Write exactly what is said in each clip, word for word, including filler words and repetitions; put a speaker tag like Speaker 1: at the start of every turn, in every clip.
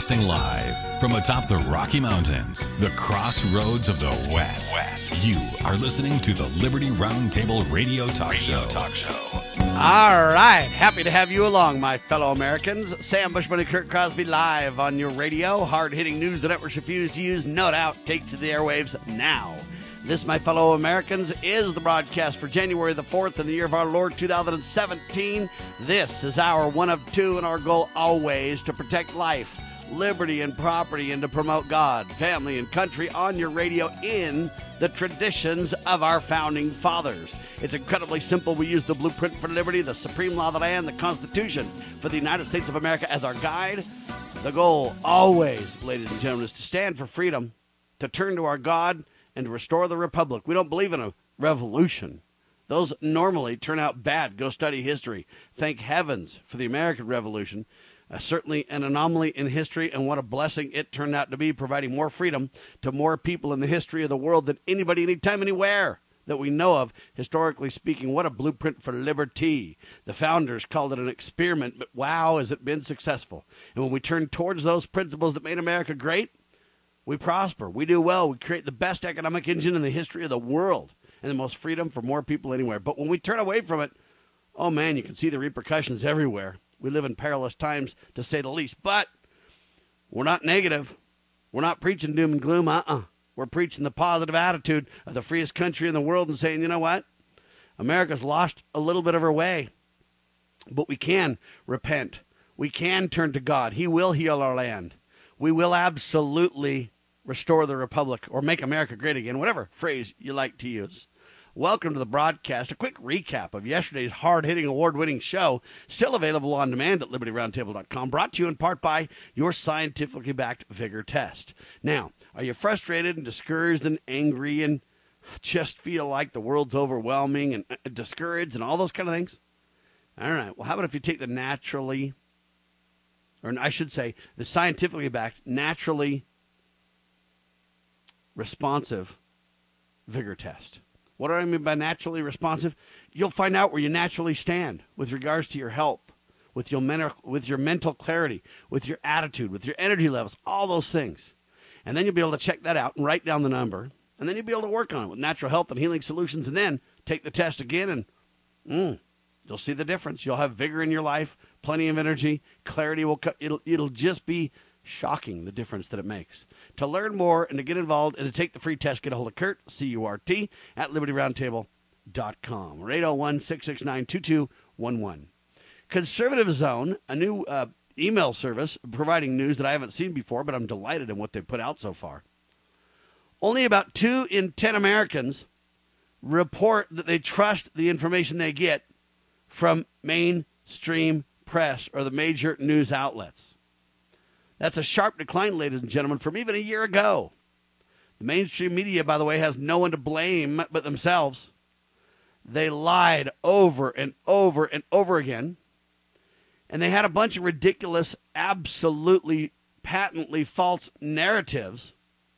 Speaker 1: Broadcasting live from atop the Rocky Mountains, the crossroads of the West. West. You are listening to the Liberty Roundtable Radio Talk Show. Talk Show.
Speaker 2: All right. Happy to have you along, my fellow Americans. Sam Bushman and Kurt Crosby live on your radio. Hard-hitting news the networks refuse to use, no doubt, takes to the airwaves now. This, my fellow Americans, is the broadcast for January the fourth in the year of our Lord two thousand seventeen. This is our one of two, and our goal always to protect life, liberty, and property, and to promote God, family, and country on your radio in the traditions of our founding fathers. It's incredibly simple. We use the blueprint for liberty, the supreme law of the land, the Constitution for the United States of America as our guide. The goal always, ladies and gentlemen, is to stand for freedom, to turn to our God, and to restore the republic. We don't believe in a revolution. Those normally turn out bad. Go study history. Thank heavens for the American Revolution. Uh, certainly an anomaly in history, and what a blessing it turned out to be, providing more freedom to more people in the history of the world than anybody, anytime, anywhere that we know of. Historically speaking, what a blueprint for liberty. The founders called it an experiment, but wow, has it been successful. And when we turn towards those principles that made America great, we prosper, we do well, we create the best economic engine in the history of the world, and the most freedom for more people anywhere. But when we turn away from it, oh man, you can see the repercussions everywhere. We live in perilous times, to say the least. But we're not negative. We're not preaching doom and gloom. Uh-uh. We're preaching the positive attitude of the freest country in the world and saying, you know what? America's lost a little bit of her way, but we can repent. We can turn to God. He will heal our land. We will absolutely restore the republic or make America great again, whatever phrase you like to use. Welcome to the broadcast. A quick recap of yesterday's hard-hitting, award-winning show, still available on demand at liberty roundtable dot com, brought to you in part by your scientifically backed Vigor test. Now, are you frustrated and discouraged and angry and just feel like the world's overwhelming and discouraged and all those kind of things? All right, well, how about if you take the naturally... or I should say, the scientifically backed, naturally responsive Vigor test. What do I mean by naturally responsive? You'll find out where you naturally stand with regards to your health, with your mental, with your mental clarity, with your attitude, with your energy levels, all those things. And then you'll be able to check that out and write down the number, and then you'll be able to work on it with natural health and healing solutions, and then take the test again, and mm, you'll see the difference. You'll have vigor in your life, plenty of energy, clarity will co- it'll it'll just be shocking, the difference that it makes. To learn more and to get involved and to take the free test, get a hold of Kurt, C U R T, at liberty roundtable dot com, or eight oh one, six six nine, two two one one. Conservative Zone, a new uh, email service providing news that I haven't seen before, but I'm delighted in what they've put out so far. Only about two in ten Americans report that they trust the information they get from mainstream press or the major news outlets. That's a sharp decline, ladies and gentlemen, from even a year ago. The mainstream media, by the way, has no one to blame but themselves. They lied over and over and over again. And they had a bunch of ridiculous, absolutely, patently false narratives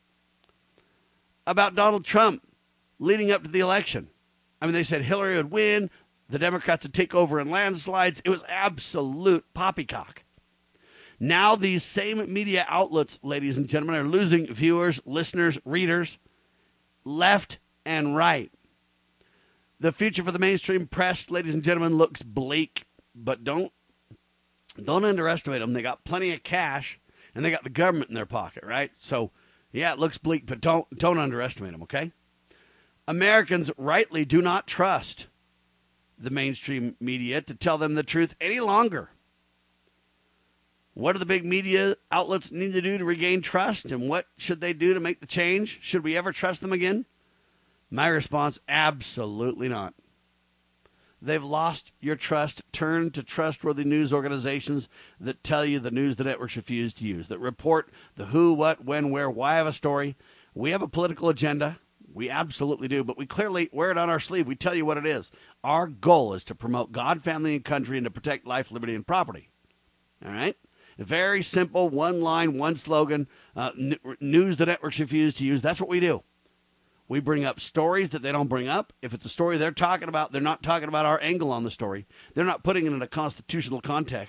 Speaker 2: about Donald Trump leading up to the election. I mean, they said Hillary would win, the Democrats would take over in landslides. It was absolute poppycock. Now these same media outlets, ladies and gentlemen, are losing viewers, listeners, readers, left and right. The future for the mainstream press, ladies and gentlemen, looks bleak, but don't don't underestimate them. They got plenty of cash, and they got the government in their pocket, right? So, yeah, it looks bleak, but don't don't underestimate them, okay? Americans rightly do not trust the mainstream media to tell them the truth any longer. What do the big media outlets need to do to regain trust, and what should they do to make the change? Should we ever trust them again? My response, absolutely not. They've lost your trust. Turn to trustworthy news organizations that tell you the news the networks refuse to use, that report the who, what, when, where, why of a story. We have a political agenda. We absolutely do, but we clearly wear it on our sleeve. We tell you what it is. Our goal is to promote God, family, and country, and to protect life, liberty, and property. All right? Very simple, one line, one slogan, uh, n- news the networks refuse to use. That's what we do. We bring up stories that they don't bring up. If it's a story they're talking about, they're not talking about our angle on the story. They're not putting it in a constitutional context.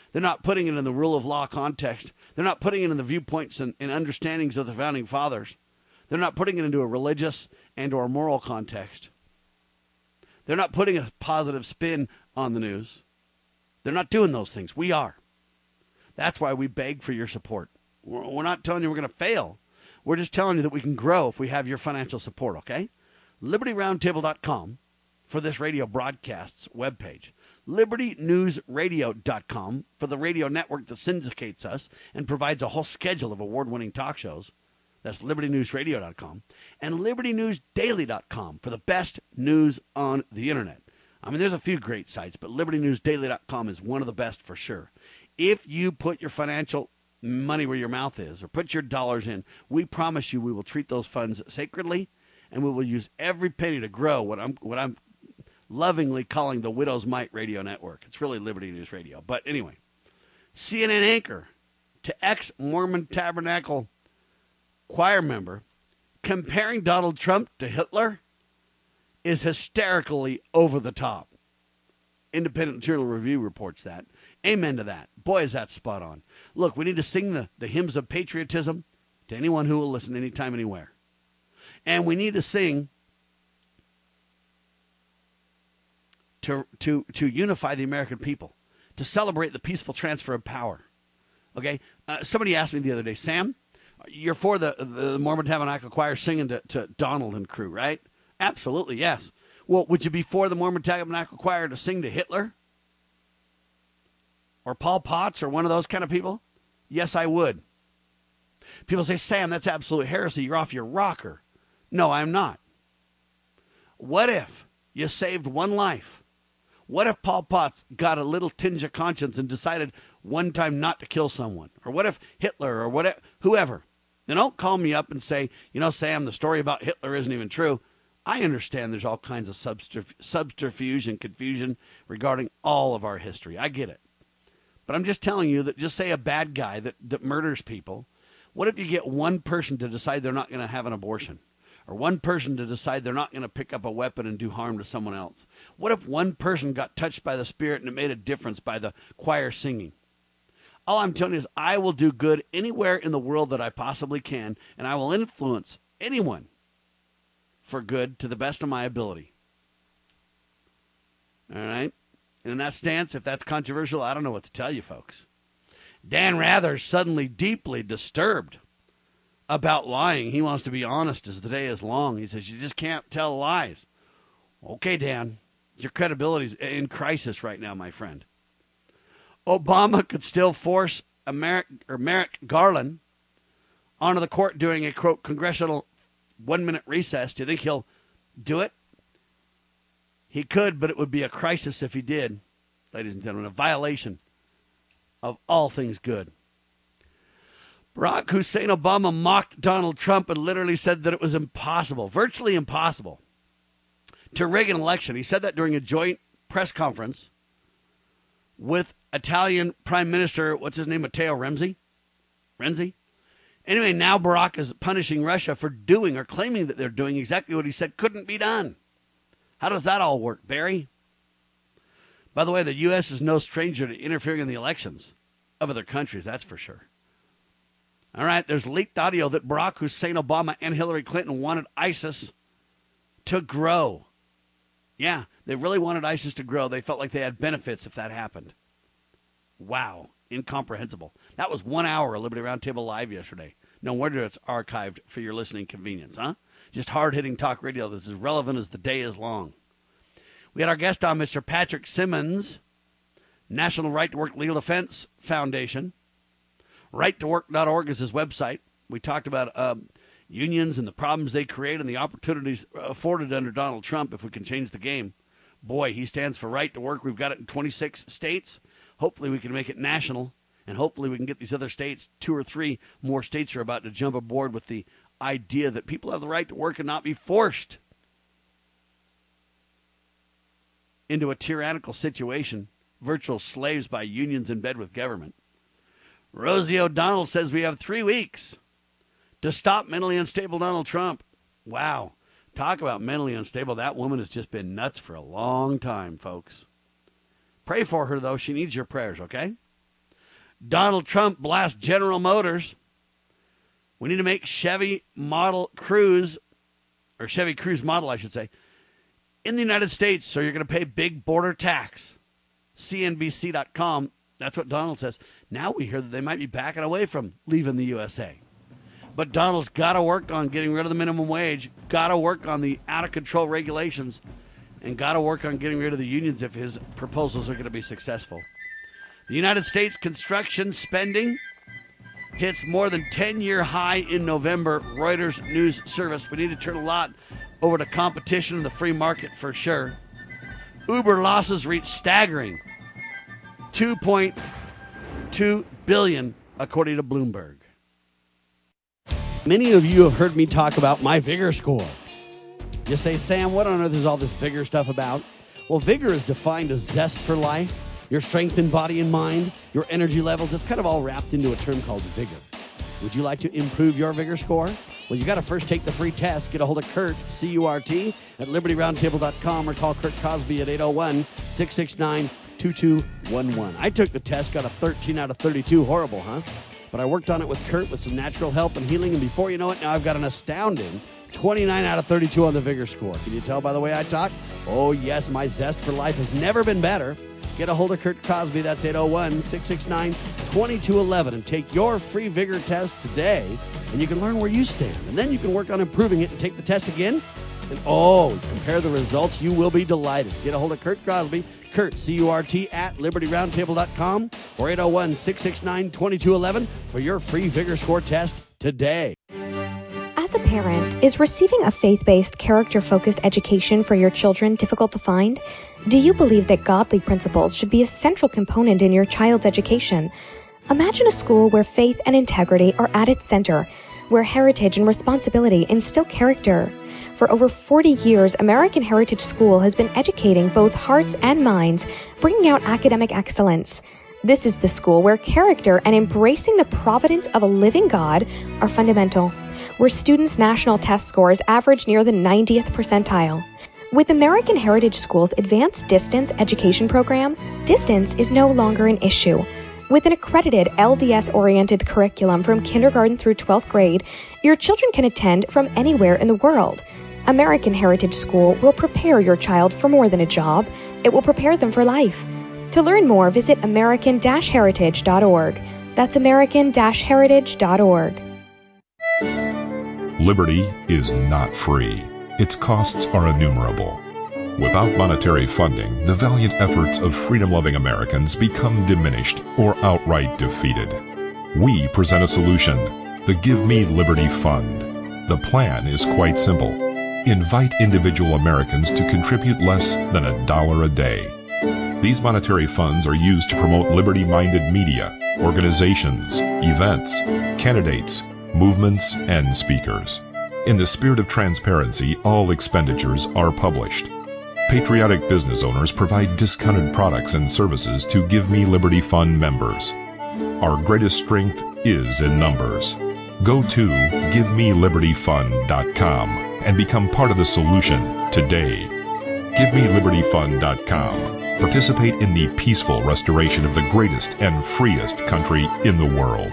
Speaker 2: They're not putting it in the rule of law context. They're not putting it in the viewpoints and, and understandings of the founding fathers. They're not putting it into a religious and or moral context. They're not putting a positive spin on the news. They're not doing those things. We are. That's why we beg for your support. We're, we're not telling you we're going to fail. We're just telling you that we can grow if we have your financial support, okay? liberty roundtable dot com for this radio broadcast's webpage. liberty news radio dot com for the radio network that syndicates us and provides a whole schedule of award-winning talk shows. That's liberty news radio dot com. And liberty news daily dot com for the best news on the internet. I mean, there's a few great sites, but liberty news daily dot com is one of the best for sure. If you put your financial money where your mouth is or put your dollars in, we promise you we will treat those funds sacredly, and we will use every penny to grow what I'm what I'm lovingly calling the Widow's Mite Radio Network. It's really Liberty News Radio. But anyway, C N N anchor to ex-Mormon Tabernacle choir member comparing Donald Trump to Hitler is hysterically over the top. Independent Journal Review reports that. Amen to that. Boy, is that spot on. Look, we need to sing the, the hymns of patriotism to anyone who will listen anytime, anywhere. And we need to sing to, to, to unify the American people, to celebrate the peaceful transfer of power. Okay? Uh, somebody asked me the other day, Sam, you're for the, the Mormon Tabernacle Choir singing to, to Donald and crew, right? Absolutely, yes. Well, would you be for the Mormon Tabernacle Choir to sing to Hitler? Or Paul Potts or one of those kind of people? Yes, I would. People say, Sam, that's absolute heresy. You're off your rocker. No, I'm not. What if you saved one life? What if Paul Potts got a little tinge of conscience and decided one time not to kill someone? Or what if Hitler or whatever, whoever? Then don't call me up and say, you know, Sam, the story about Hitler isn't even true. I understand there's all kinds of subterf- subterfuge and confusion regarding all of our history. I get it. But I'm just telling you that just say a bad guy that, that murders people. What if you get one person to decide they're not going to have an abortion? Or one person to decide they're not going to pick up a weapon and do harm to someone else? What if one person got touched by the Spirit and it made a difference by the choir singing? All I'm telling you is I will do good anywhere in the world that I possibly can, and I will influence anyone for good to the best of my ability. All right? And in that stance, if that's controversial, I don't know what to tell you, folks. Dan Rather's suddenly deeply disturbed about lying. He wants to be honest as the day is long. He says, you just can't tell lies. Okay, Dan, your credibility's in crisis right now, my friend. Obama could still force Merrick, or Merrick Garland onto the court during a, quote, congressional one-minute recess. Do you think he'll do it? He could, but it would be a crisis if he did, ladies and gentlemen, a violation of all things good. Barack Hussein Obama mocked Donald Trump and literally said that it was impossible, virtually impossible, to rig an election. He said that during a joint press conference with Italian Prime Minister, what's his name, Matteo Renzi? Renzi? Anyway, now Barack is punishing Russia for doing or claiming that they're doing exactly what he said couldn't be done. How does that all work, Barry? By the way, the U S is no stranger to interfering in the elections of other countries, that's for sure. All right, there's leaked audio that Barack Hussein Obama and Hillary Clinton wanted ISIS to grow. Yeah, they really wanted ISIS to grow. They felt like they had benefits if that happened. Wow, incomprehensible. That was one hour of Liberty Roundtable Live yesterday. No wonder it's archived for your listening convenience, huh? Just hard-hitting talk radio that's as relevant as the day is long. We had our guest on, Mister Patrick Simmons, National Right to Work Legal Defense Foundation. right to work dot org is his website. We talked about um, unions and the problems they create and the opportunities afforded under Donald Trump if we can change the game. Boy, he stands for right to work. We've got it in twenty-six states. Hopefully we can make it national, and hopefully we can get these other states, two or three more states are about to jump aboard with the idea that people have the right to work and not be forced into a tyrannical situation, virtual slaves by unions in bed with government. Rosie O'Donnell says we have three weeks to stop mentally unstable Donald Trump. Wow. Talk about mentally unstable. That woman has just been nuts for a long time, folks. Pray for her, though. She needs your prayers, okay? Donald Trump blasts General Motors. We need to make Chevy Model Cruze, or Chevy Cruze model, I should say, in the United States, so you're going to pay big border tax. C N B C dot com, that's what Donald says. Now we hear that they might be backing away from leaving the U S A. But Donald's got to work on getting rid of the minimum wage, got to work on the out-of-control regulations, and got to work on getting rid of the unions if his proposals are going to be successful. The United States construction spending hits more than ten-year high in November, Reuters News Service. We need to turn a lot over to competition in the free market for sure. Uber losses reach staggering two point two billion dollars, according to Bloomberg. Many of you have heard me talk about my Vigor score. You say, Sam, what on earth is all this Vigor stuff about? Well, Vigor is defined as zest for life, your strength in body and mind, your energy levels. It's kind of all wrapped into a term called Vigor. Would you like to improve your Vigor score? Well, you got to first take the free test. Get a hold of Kurt, C U R T, at liberty roundtable dot com, or call Kurt Cosby at eight oh one, six six nine, two two one one. I took the test, got a thirteen out of thirty-two. Horrible, huh? But I worked on it with Kurt with some natural help and healing, and before you know it, now I've got an astounding twenty-nine out of thirty-two on the Vigor score. Can you tell by the way I talk? Oh, yes, my zest for life has never been better. Get a hold of Kurt Cosby. That's eight oh one, six six nine, two two one one, and take your free Vigor test today, and you can learn where you stand. And then you can work on improving it and take the test again. And oh, compare the results. You will be delighted. Get a hold of Kurt Cosby, Kurt, C U R T, at liberty roundtable dot com, or eight oh one, six six nine, two two one one for your free Vigor score test today.
Speaker 3: As a parent, is receiving a faith-based, character-focused education for your children difficult to find? Do you believe that godly principles should be a central component in your child's education? Imagine a school where faith and integrity are at its center, where heritage and responsibility instill character. For over forty years, American Heritage School has been educating both hearts and minds, bringing out academic excellence. This is the school where character and embracing the providence of a living God are fundamental, where students' national test scores average near the ninetieth percentile. With American Heritage School's Advanced Distance Education Program, distance is no longer an issue. With an accredited L D S-oriented curriculum from kindergarten through twelfth grade, your children can attend from anywhere in the world. American Heritage School will prepare your child for more than a job. It will prepare them for life. To learn more, visit american dash heritage dot org. That's american dash heritage dot org.
Speaker 4: Liberty is not free. Its costs are innumerable. Without monetary funding, the valiant efforts of freedom-loving Americans become diminished or outright defeated. We present a solution, the Give Me Liberty Fund. The plan is quite simple. Invite individual Americans to contribute less than a dollar a day. These monetary funds are used to promote liberty-minded media, organizations, events, candidates, movements, and speakers. In the spirit of transparency, all expenditures are published. Patriotic business owners provide discounted products and services to Give Me Liberty Fund members. Our greatest strength is in numbers. Go to give me liberty fund dot com and become part of the solution today. give me liberty fund dot com. Participate in the peaceful restoration of the greatest and freest country in the world.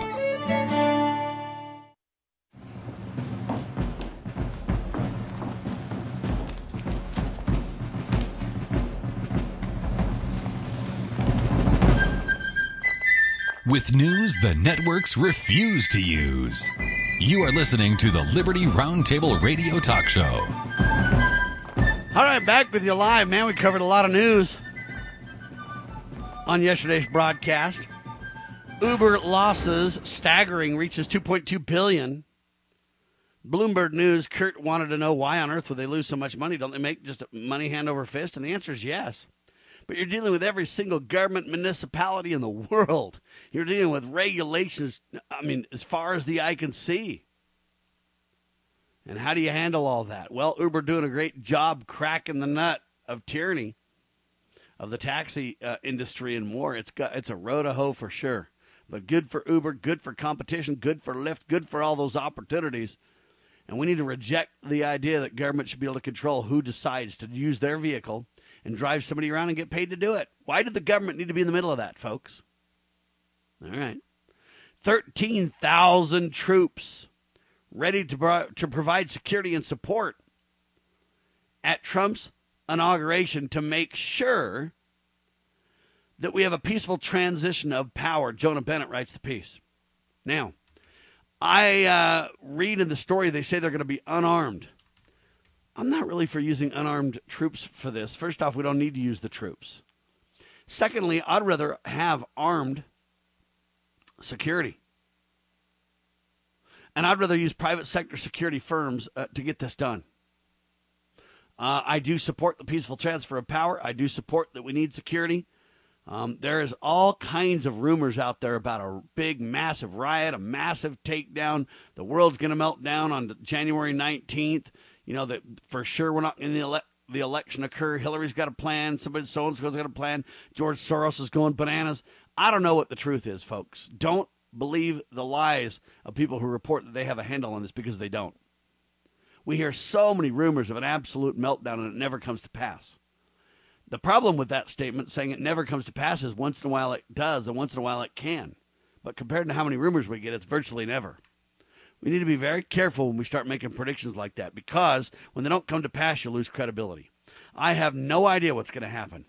Speaker 1: With news the networks refuse to use. You are listening to the Liberty Roundtable Radio Talk Show.
Speaker 2: All right, back with you live, man. We covered a lot of news on yesterday's broadcast. Uber losses staggering, reaches two point two billion dollars. Bloomberg News, Kurt wanted to know why on earth would they lose so much money? Don't they make just money hand over fist? And the answer is yes. But you're dealing with every single government municipality in the world. You're dealing with regulations, I mean, as far as the eye can see. And how do you handle all that? Well, Uber doing a great job cracking the nut of tyranny of the taxi uh, industry and more. It's got it's a road to hoe for sure. But good for Uber, good for competition, good for Lyft, good for all those opportunities. And we need to reject the idea that government should be able to control who decides to use their vehicle and drive somebody around and get paid to do it. Why did the government need to be in the middle of that, folks? All right. thirteen thousand troops ready to, pro- to provide security and support at Trump's inauguration to make sure that we have a peaceful transition of power. Jonah Bennett writes the piece. Now, I uh, read in the story they say they're going to be unarmed. I'm not really for using unarmed troops for this. First off, we don't need to use the troops. Secondly, I'd rather have armed security. And I'd rather use private sector security firms uh, to get this done. Uh, I do support the peaceful transfer of power. I do support that we need security. Um, there is all kinds of rumors out there about a big, massive riot, a massive takedown. The world's going to melt down on January nineteenth. You know, that for sure we're not going to let the election occur. Hillary's got a plan. Somebody so-and-so's got a plan. George Soros is going bananas. I don't know what the truth is, folks. Don't believe the lies of people who report that they have a handle on this, because they don't. We hear so many rumors of an absolute meltdown, and it never comes to pass. The problem with that statement, saying it never comes to pass, is once in a while it does, and once in a while it can. But compared to how many rumors we get, it's virtually never. We need to be very careful when we start making predictions like that, because when they don't come to pass, you lose credibility. I have no idea what's going to happen.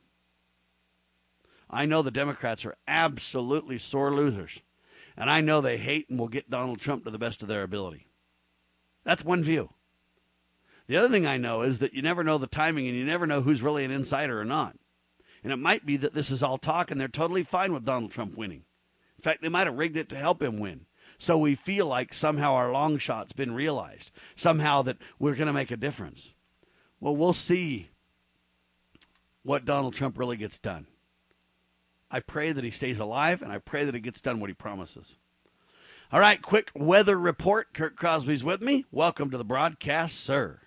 Speaker 2: I know the Democrats are absolutely sore losers, and I know they hate and will get Donald Trump to the best of their ability. That's one view. The other thing I know is that you never know the timing, and you never know who's really an insider or not. And it might be that this is all talk, and they're totally fine with Donald Trump winning. In fact, they might have rigged it to help him win. So we feel like somehow our long shot's been realized, somehow that we're going to make a difference. Well, we'll see what Donald Trump really gets done. I pray that he stays alive, and I pray that he gets done what he promises. All right, quick weather report. Kurt Crosby's with me. Welcome to the broadcast, sir.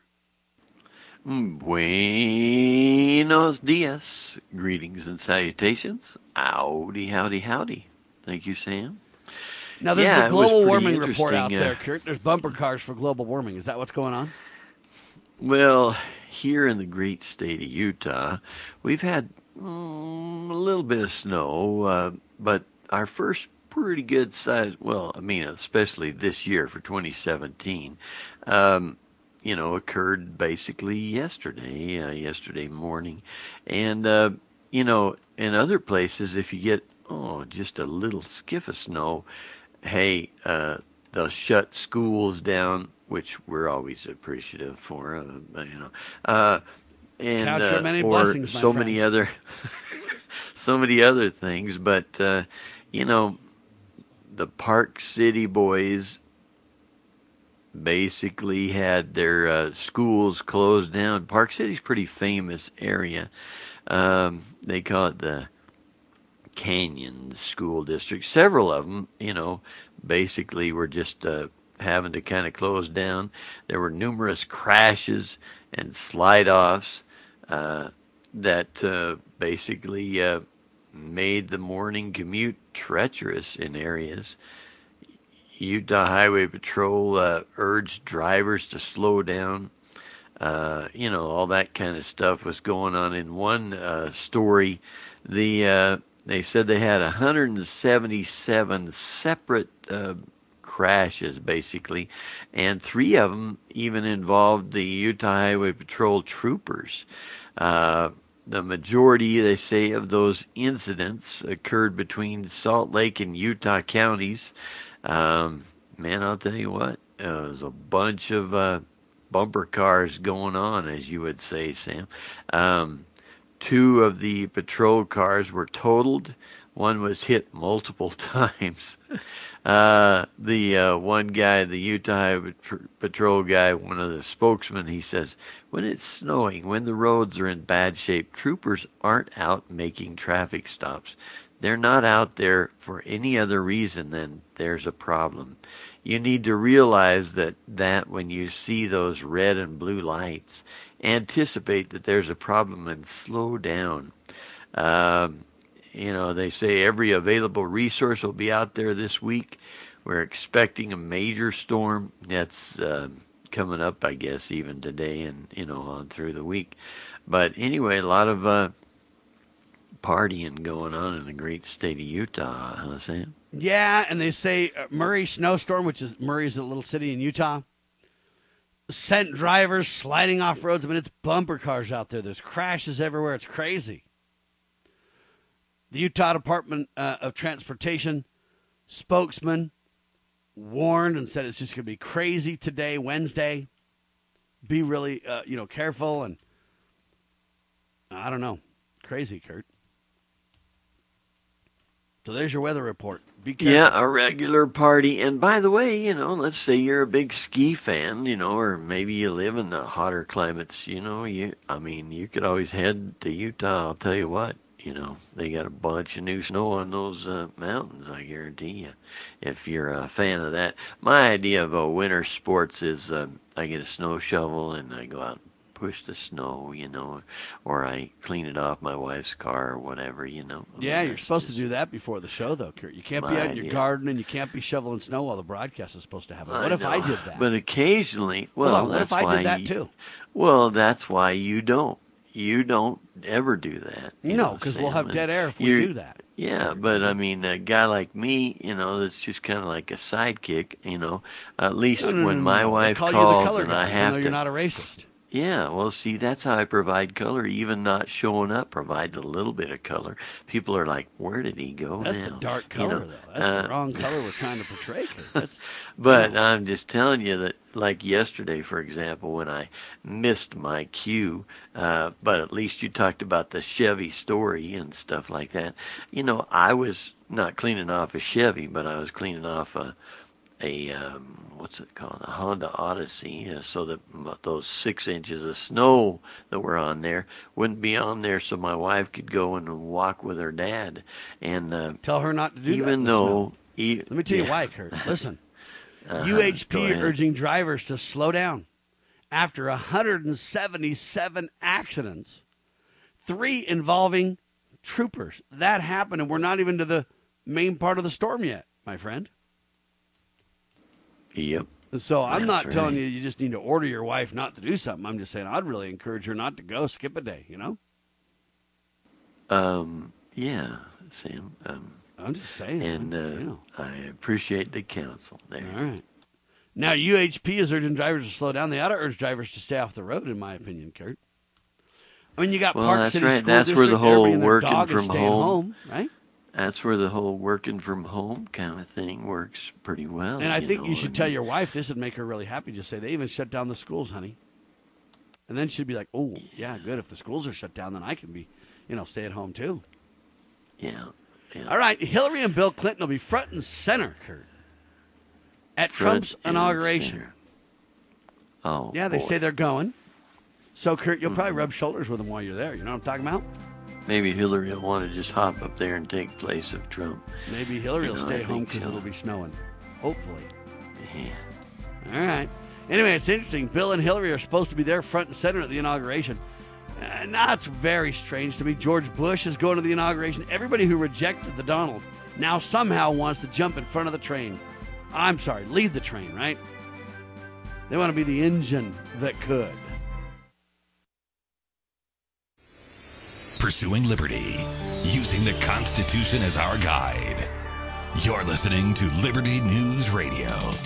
Speaker 5: Buenos dias. Greetings and salutations. Howdy, howdy, howdy. Thank you, Sam.
Speaker 2: Now, this
Speaker 5: yeah,
Speaker 2: is a global warming
Speaker 5: interesting.
Speaker 2: report out
Speaker 5: uh,
Speaker 2: there, Kurt. There's bumper cars for global warming. Is that what's going on?
Speaker 5: Well, here in the great state of Utah, we've had mm, a little bit of snow, uh, but our first pretty good size, well, I mean, especially this year for twenty seventeen, um, you know, occurred basically yesterday, uh, yesterday morning. And, uh, you know, in other places, if you get, oh, just a little skiff of snow, hey, uh, they'll shut schools down, which we're always appreciative for, uh, you know. Uh, and
Speaker 2: Count your
Speaker 5: uh,
Speaker 2: many
Speaker 5: or
Speaker 2: blessings, my
Speaker 5: so
Speaker 2: friend.
Speaker 5: many other, so many other things. But, uh, you know, the Park City boys basically had their uh, schools closed down. Park City's a pretty famous area. Um, they call it the Canyon School District. Several of them, you know, basically were just uh, having to kind of close down. There were numerous crashes and slide-offs uh, that uh, basically uh, made the morning commute treacherous in areas. Utah Highway Patrol uh, urged drivers to slow down. Uh, you know, all that kind of stuff was going on. In one uh, story, the uh, they said they had one hundred seventy-seven separate uh, crashes, basically, and three of them even involved the Utah Highway Patrol troopers. Uh, the majority, they say, of those incidents occurred between Salt Lake and Utah counties. Um, man, I'll tell you what, uh, there was a bunch of uh, bumper cars going on, as you would say, Sam. Um, two of the patrol cars were totaled. One was hit multiple times. uh, the uh, one guy, the Utah Highway Patrol guy, one of the spokesmen, he says, when it's snowing, when the roads are in bad shape, troopers aren't out making traffic stops. They're not out there for any other reason than there's a problem. You need to realize that, that when you see those red and blue lights, anticipate that there's a problem and slow down. Um, you know, they say every available resource will be out there this week. We're expecting a major storm that's uh, coming up, I guess, even today and, you know, on through the week. But anyway, a lot of uh, partying going on in the great state of Utah, huh, Sam?
Speaker 2: Yeah, and they say uh, Murray snowstorm, which is Murray's a little city in Utah, sent drivers sliding off roads. I mean, it's bumper cars out there. There's crashes everywhere. It's crazy. The Utah Department uh, of Transportation spokesman warned and said it's just going to be crazy today, Wednesday. Be really, uh, you know, careful. And I don't know. Crazy, Kurt. So there's your weather report. Be careful.
Speaker 5: Yeah, a regular party. And by the way, you know, let's say you're a big ski fan, you know, or maybe you live in the hotter climates, you know, you I mean, you could always head to Utah. I'll tell you what, you know, they got a bunch of new snow on those uh, mountains, I guarantee you, if you're a fan of that. My idea of a winter sports is uh, I get a snow shovel and I go out and push the snow, you know, or I clean it off my wife's car or whatever, you know. I
Speaker 2: Yeah,
Speaker 5: mean,
Speaker 2: you're supposed to do that before the show, though, Kurt. You can't be
Speaker 5: my
Speaker 2: out in your
Speaker 5: idea.
Speaker 2: garden and you can't be shoveling snow while the broadcast is supposed to happen. What
Speaker 5: I
Speaker 2: if I
Speaker 5: know,
Speaker 2: did that?
Speaker 5: But occasionally, well,
Speaker 2: Hold on, what
Speaker 5: that's
Speaker 2: if I
Speaker 5: why
Speaker 2: did that
Speaker 5: you-
Speaker 2: too?
Speaker 5: Well, that's why you don't. You don't ever do that. you
Speaker 2: No,
Speaker 5: know,
Speaker 2: because we'll
Speaker 5: Sam,
Speaker 2: have
Speaker 5: and
Speaker 2: dead air if we
Speaker 5: you're-
Speaker 2: do that.
Speaker 5: Yeah, but I mean, a guy like me, you know, that's just kind of like a sidekick, you know. At least
Speaker 2: No, no,
Speaker 5: when
Speaker 2: no,
Speaker 5: my
Speaker 2: no. They
Speaker 5: wife
Speaker 2: call you
Speaker 5: calls
Speaker 2: the color
Speaker 5: and
Speaker 2: guy,
Speaker 5: I
Speaker 2: even
Speaker 5: have
Speaker 2: though
Speaker 5: to.
Speaker 2: you're not a racist.
Speaker 5: Yeah, well, see, that's how I provide color. Even not showing up provides a little bit of color. People are like, "Where did he go
Speaker 2: That's
Speaker 5: now?"
Speaker 2: the dark
Speaker 5: You
Speaker 2: color,
Speaker 5: know,
Speaker 2: though. That's
Speaker 5: uh,
Speaker 2: the wrong color we're trying to portray, Kurt. That's,
Speaker 5: But
Speaker 2: you know.
Speaker 5: I'm just telling you that, like yesterday, for example, when I missed my cue, uh, but at least you talked about the Chevy story and stuff like that. You know, I was not cleaning off a Chevy, but I was cleaning off a, a um, what's it called, a Honda Odyssey, uh, so that m- those six inches of snow that were on there wouldn't be on there, so my wife could go and walk with her dad. And uh,
Speaker 2: Tell her not to do that. in
Speaker 5: even
Speaker 2: the
Speaker 5: though,
Speaker 2: snow.
Speaker 5: e-
Speaker 2: Let me tell you
Speaker 5: yeah.
Speaker 2: why, Kurt. Listen.
Speaker 5: Uh-huh,
Speaker 2: U H
Speaker 5: go
Speaker 2: P
Speaker 5: ahead.
Speaker 2: urging drivers to slow down after one hundred seventy-seven accidents, three involving troopers. That happened, and we're not even to the main part of the storm yet, my friend.
Speaker 5: Yep.
Speaker 2: So I'm
Speaker 5: That's
Speaker 2: not telling
Speaker 5: right.
Speaker 2: you you just need to order your wife not to do something. I'm just saying I'd really encourage her not to go. Skip a day, you know?
Speaker 5: Um, yeah, Sam. Um,
Speaker 2: I'm just saying.
Speaker 5: and uh,
Speaker 2: you know.
Speaker 5: I appreciate the counsel there.
Speaker 2: All right. Now, U H P is urging drivers to slow down. They ought to urge drivers to stay off the road, in my opinion, Kurt. I mean, you got
Speaker 5: Well,
Speaker 2: Park
Speaker 5: that's
Speaker 2: City
Speaker 5: right.
Speaker 2: School
Speaker 5: That's where
Speaker 2: District.
Speaker 5: the whole
Speaker 2: everybody and their
Speaker 5: working
Speaker 2: dog is
Speaker 5: from
Speaker 2: staying
Speaker 5: home-
Speaker 2: home, right?
Speaker 5: That's where the whole working from home kind of thing works pretty well.
Speaker 2: And I think
Speaker 5: know,
Speaker 2: you should
Speaker 5: and-
Speaker 2: tell your wife this would make her really happy. Just say they even shut down the schools, honey. And then she'd be like, "Oh, yeah, good. If the schools are shut down, then I can be, you know, stay at home too."
Speaker 5: Yeah. yeah.
Speaker 2: All right, Hillary and Bill Clinton will be front and center, Kurt, at
Speaker 5: Front
Speaker 2: Trump's
Speaker 5: and
Speaker 2: inauguration.
Speaker 5: center. Oh,
Speaker 2: Yeah, they
Speaker 5: boy.
Speaker 2: say they're going. So, Kurt, you'll
Speaker 5: Mm-hmm.
Speaker 2: probably rub shoulders with them while you're there. You know what I'm talking about?
Speaker 5: Maybe Hillary will want to just hop up there and take place of Trump.
Speaker 2: Maybe Hillary
Speaker 5: You
Speaker 2: will
Speaker 5: know,
Speaker 2: stay
Speaker 5: I
Speaker 2: home
Speaker 5: think
Speaker 2: because
Speaker 5: so.
Speaker 2: it'll be snowing. Hopefully.
Speaker 5: Yeah.
Speaker 2: All right. Anyway, it's interesting. Bill and Hillary are supposed to be there front and center at the inauguration. Uh, now, it's very strange to me. George Bush is going to the inauguration. Everybody who rejected the Donald now somehow wants to jump in front of the train. I'm sorry, lead the train, right? They want to be the engine that could.
Speaker 1: Pursuing liberty, using the Constitution as our guide. You're listening to Liberty News Radio.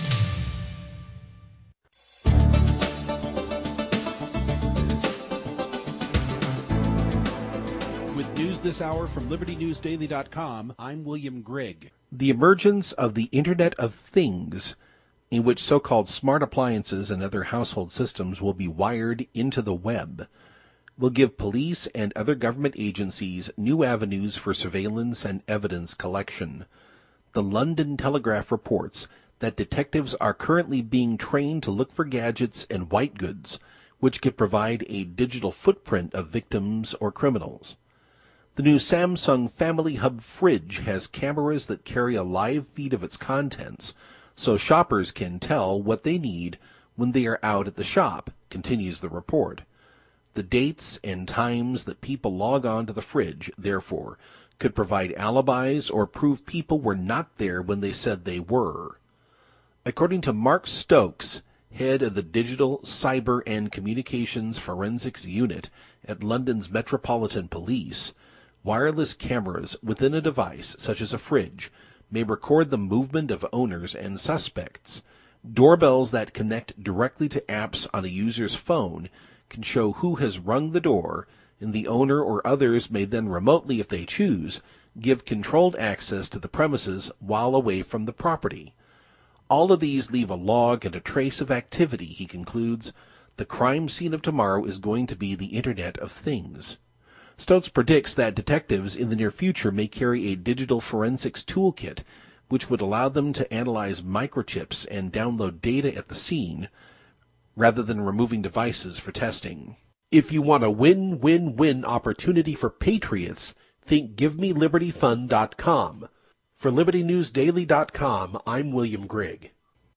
Speaker 6: With news this hour from Liberty News Daily dot com, I'm William Grigg.
Speaker 7: The emergence of the Internet of Things, in which so-called smart appliances and other household systems will be wired into the web, will give police and other government agencies new avenues for surveillance and evidence collection. The London Telegraph reports that detectives are currently being trained to look for gadgets and white goods, which could provide a digital footprint of victims or criminals. The new Samsung Family Hub fridge has cameras that carry a live feed of its contents, so shoppers can tell what they need when they are out at the shop, continues the report. The dates and times that people log on to the fridge, therefore, could provide alibis or prove people were not there when they said they were. According to Mark Stokes, head of the Digital, Cyber and Communications Forensics Unit at London's Metropolitan Police, wireless cameras within a device, such as a fridge, may record the movement of owners and suspects. Doorbells that connect directly to apps on a user's phone can show who has rung the door, and the owner or others may then remotely, if they choose, give controlled access to the premises while away from the property. All of these leave a log and a trace of activity, he concludes. The crime scene of tomorrow is going to be the Internet of Things. Stokes predicts that detectives in the near future may carry a digital forensics toolkit, which would allow them to analyze microchips and download data at the scene, rather than removing devices for testing. If you want a win-win-win opportunity for patriots, think give me liberty fund dot com. For liberty news daily dot com, I'm William Grigg.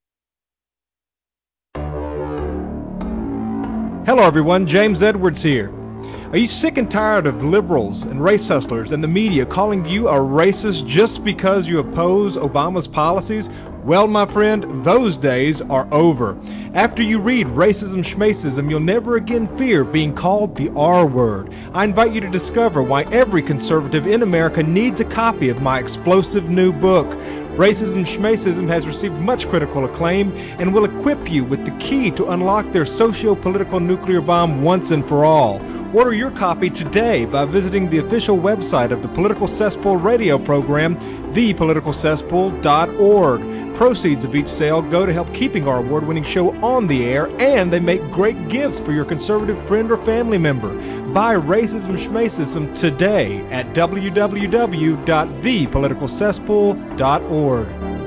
Speaker 8: Hello everyone, James Edwards here. Are you sick and tired of liberals and race hustlers and the media calling you a racist just because you oppose Obama's policies? Well, my friend, those days are over. After you read Racism Schmacism, you'll never again fear being called the R word. I invite you to discover why every conservative in America needs a copy of my explosive new book. Racism Schmacism has received much critical acclaim and will equip you with the key to unlock their socio-political nuclear bomb once and for all. Order your copy today by visiting the official website of the Political Cesspool radio program, the political cesspool dot org. Proceeds of each sale go to help keeping our award-winning show on the air, and they make great gifts for your conservative friend or family member. Buy Racism Schmacism today at w w w dot the political cesspool dot org.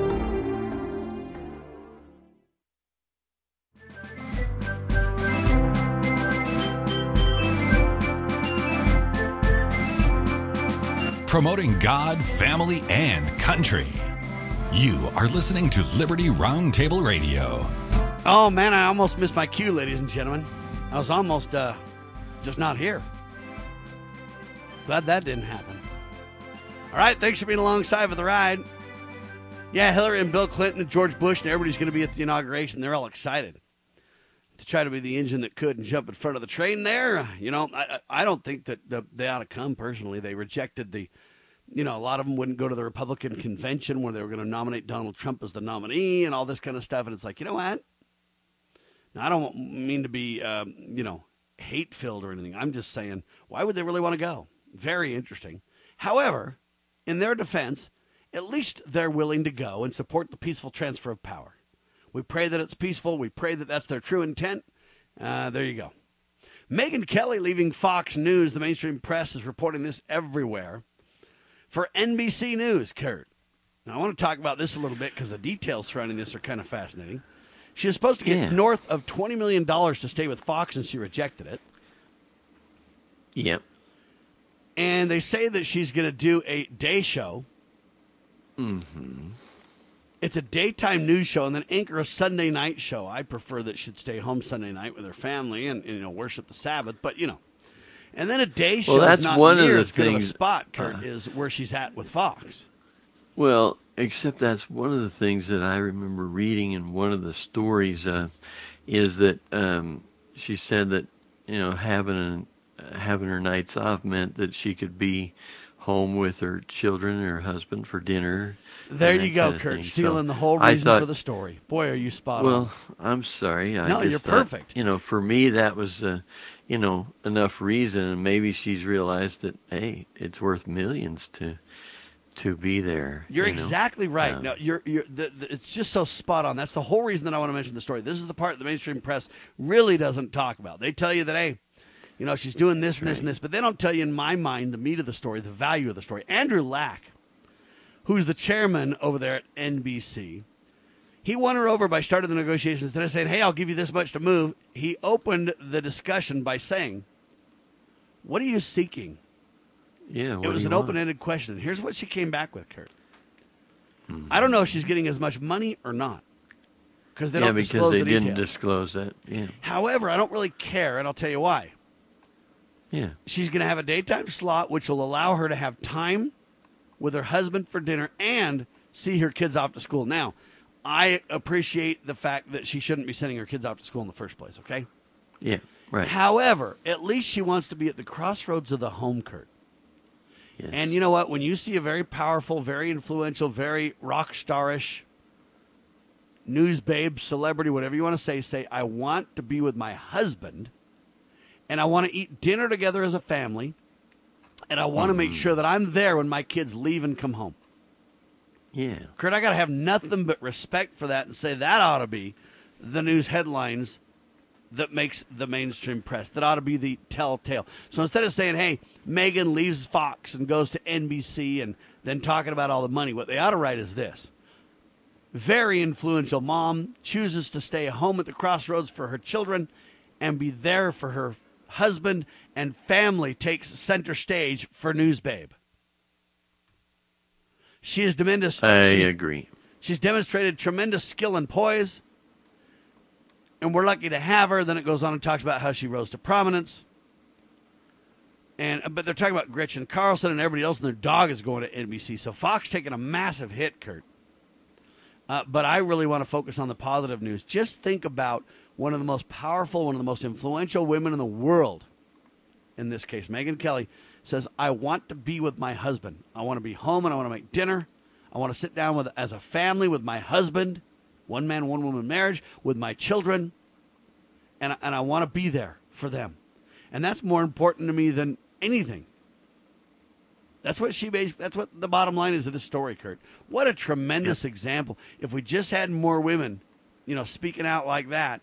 Speaker 1: Promoting God, family, and country. You are listening to Liberty Roundtable Radio.
Speaker 2: Oh, man, I almost missed my cue, ladies and gentlemen. I was almost uh, just not here. Glad that didn't happen. All right, thanks for being alongside for the ride. Yeah, Hillary and Bill Clinton and George Bush and everybody's going to be at the inauguration. They're all excited to try to be the engine that could and jump in front of the train there. You know, I, I don't think that they ought to come personally. They rejected the, you know, a lot of them wouldn't go to the Republican convention where they were going to nominate Donald Trump as the nominee and all this kind of stuff. And it's like, you know what? Now, I don't mean to be, um, you know, hate-filled or anything. I'm just saying, why would they really want to go? Very interesting. However, in their defense, at least they're willing to go and support the peaceful transfer of power. We pray that it's peaceful. We pray that that's their true intent. Uh, there you go. Megyn Kelly leaving Fox News. The mainstream press is reporting this everywhere. For N B C News, Kurt. Now, I want to talk about this a little bit because the details surrounding this are kind of fascinating. She was supposed to get
Speaker 5: yeah.
Speaker 2: north of twenty million dollars to stay with Fox, and she rejected it.
Speaker 5: Yep.
Speaker 2: And they say that she's going to do a day show.
Speaker 5: Mm-hmm.
Speaker 2: It's a daytime news show and then anchor a Sunday night show. I prefer that she'd stay home Sunday night with her family and, and you know, worship the Sabbath, but you know. And then a day show
Speaker 5: well, that's
Speaker 2: is not
Speaker 5: one
Speaker 2: near
Speaker 5: of the
Speaker 2: as good
Speaker 5: things,
Speaker 2: of a spot, Kurt,
Speaker 5: uh,
Speaker 2: is where she's at with Fox.
Speaker 5: Well, except that's one of the things that I remember reading in one of the stories uh, is that um, she said that, you know, having uh, having her nights off meant that she could be home with her children and her husband for dinner.
Speaker 2: There you go, Kurt,
Speaker 5: thing.
Speaker 2: stealing
Speaker 5: so
Speaker 2: the whole reason
Speaker 5: thought,
Speaker 2: for the story. Boy, are you spot
Speaker 5: well,
Speaker 2: on.
Speaker 5: Well, I'm sorry. I
Speaker 2: no,
Speaker 5: just
Speaker 2: you're
Speaker 5: thought,
Speaker 2: perfect.
Speaker 5: You know, for me, that was, uh, you know, enough reason. And maybe she's realized that, hey, it's worth millions to to be there.
Speaker 2: You're
Speaker 5: you know?
Speaker 2: exactly right.
Speaker 5: Um,
Speaker 2: no, you're, you're, the, the, it's just so spot on. That's the whole reason that I want to mention the story. This is the part the mainstream press really doesn't talk about. They tell you that, hey, you know, she's doing this and this and this, but they don't tell you, in my mind, the meat of the story, the value of the story. Andrew Lack, who's the chairman over there at N B C, he won her over by starting the negotiations. Instead of saying, hey, I'll give you this much to move, he opened the discussion by saying, what are you seeking?
Speaker 5: Yeah, what
Speaker 2: it was
Speaker 5: do
Speaker 2: an
Speaker 5: you want?
Speaker 2: open-ended question. Here's what she came back with, Kurt.
Speaker 5: Hmm.
Speaker 2: I don't know if she's getting as much money or not. Because they
Speaker 5: yeah,
Speaker 2: don't
Speaker 5: because
Speaker 2: disclose
Speaker 5: they
Speaker 2: the
Speaker 5: didn't
Speaker 2: details.
Speaker 5: disclose that. Yeah.
Speaker 2: However, I don't really care, and I'll tell you why.
Speaker 5: Yeah.
Speaker 2: She's going to have a daytime slot, which will allow her to have time with her husband for dinner and see her kids off to school. Now, I appreciate the fact that she shouldn't be sending her kids off to school in the first place, okay?
Speaker 5: Yeah, right.
Speaker 2: However, at least she wants to be at the crossroads of the home, Kurt.
Speaker 5: Yes.
Speaker 2: And you know what? When you see a very powerful, very influential, very rock starish news babe, celebrity, whatever you want to say, say, I want to be with my husband, and I want to eat dinner together as a family, and I want to make sure that I'm there when my kids leave and come home.
Speaker 5: Yeah.
Speaker 2: Kurt, I got to have nothing but respect for that and say that ought to be the news headlines that makes the mainstream press. That ought to be the telltale. So instead of saying, hey, Megyn leaves Fox and goes to N B C and then talking about all the money, what they ought to write is this. Very influential mom chooses to stay home at the crossroads for her children and be there for her husband, and family takes center stage for News Babe. She is tremendous.
Speaker 5: I
Speaker 2: she's,
Speaker 5: agree.
Speaker 2: She's demonstrated tremendous skill and poise, and we're lucky to have her. Then it goes on and talks about how she rose to prominence. And but they're talking about Gretchen Carlson and everybody else, and their dog is going to N B C. So Fox taking a massive hit, Kurt. Uh, but I really want to focus on the positive news. Just think about one of the most powerful, one of the most influential women in the world. In this case, Megyn Kelly says, I want to be with my husband. I want to be home and I want to make dinner. I want to sit down with as a family with my husband, one man, one woman marriage, with my children, and, and I want to be there for them. And that's more important to me than anything. That's what she based, that's what the bottom line is of this story, Kurt. What a tremendous yep. example. If we just had more women, you know, speaking out like that,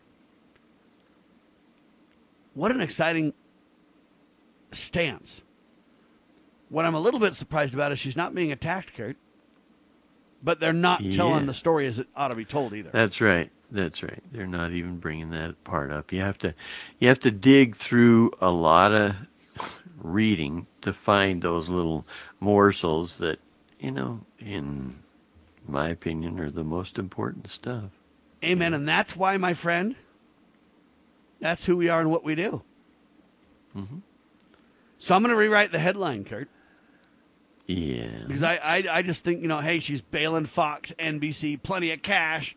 Speaker 2: what an exciting stance. What I'm a little bit surprised about is she's not being attacked, Kurt. But they're not
Speaker 5: yeah.
Speaker 2: telling the story as it ought to be told either.
Speaker 5: That's right. That's right. They're not even bringing that part up. You have to, you have to dig through a lot of reading to find those little morsels that, you know, in my opinion, are the most important stuff.
Speaker 2: Amen. And that's why, my friend, that's who we are and what we do.
Speaker 5: Mm-hmm.
Speaker 2: So I'm going to rewrite the headline, Kurt.
Speaker 5: Yeah.
Speaker 2: Because I, I, I just think, you know, hey, she's bailing Fox, N B C, plenty of cash.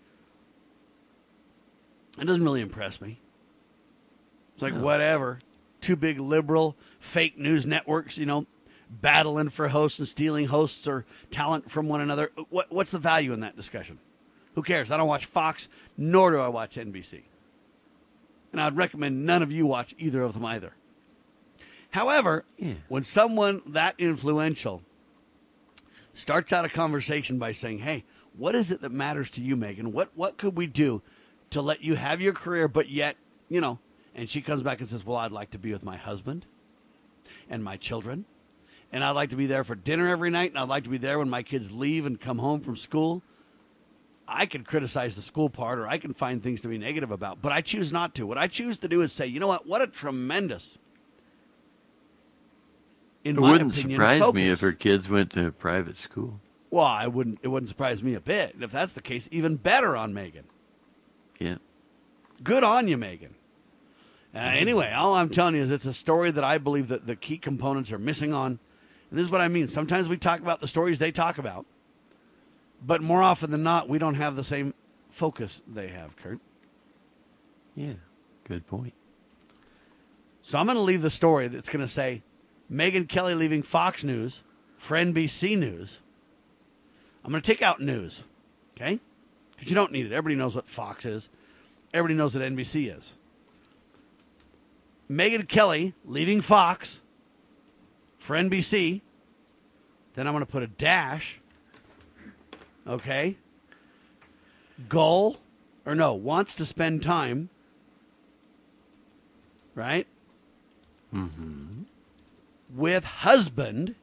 Speaker 2: It doesn't really impress me. It's like, no. whatever. Two big liberal fake news networks, you know, battling for hosts and stealing hosts or talent from one another. What, what's the value in that discussion? Who cares? I don't watch Fox, nor do I watch N B C. And I'd recommend none of you watch either of them either. However, yeah. when someone that influential starts out a conversation by saying, hey, what is it that matters to you, Megyn? What what could we do to let you have your career, but yet, you know, and she comes back and says, well, I'd like to be with my husband and my children, and I'd like to be there for dinner every night, and I'd like to be there when my kids leave and come home from school. I can criticize the school part, or I can find things to be negative about, but I choose not to. What I choose to do is say, you know what, what a tremendous, in
Speaker 5: it
Speaker 2: my
Speaker 5: wouldn't
Speaker 2: opinion,
Speaker 5: surprise
Speaker 2: focus.
Speaker 5: me if her kids went to a private school.
Speaker 2: Well, I wouldn't. It wouldn't surprise me a bit. And if that's the case, even better on Megyn.
Speaker 5: Yeah.
Speaker 2: Good on you, Megyn. Uh, anyway, all I'm telling you is it's a story that I believe that the key components are missing on. And this is what I mean. Sometimes we talk about the stories they talk about, but more often than not, we don't have the same focus they have, Kurt.
Speaker 5: Yeah, good point.
Speaker 2: So I'm going to leave the story that's going to say, Megyn Kelly leaving Fox News for N B C News. I'm going to take out news, okay? Because you don't need it. Everybody knows what Fox is. Everybody knows what N B C is. Megyn Kelly leaving Fox for N B C. Then I'm going to put a dash, okay? Goal, or no, wants to spend time, right?
Speaker 5: Mm-hmm.
Speaker 2: With husband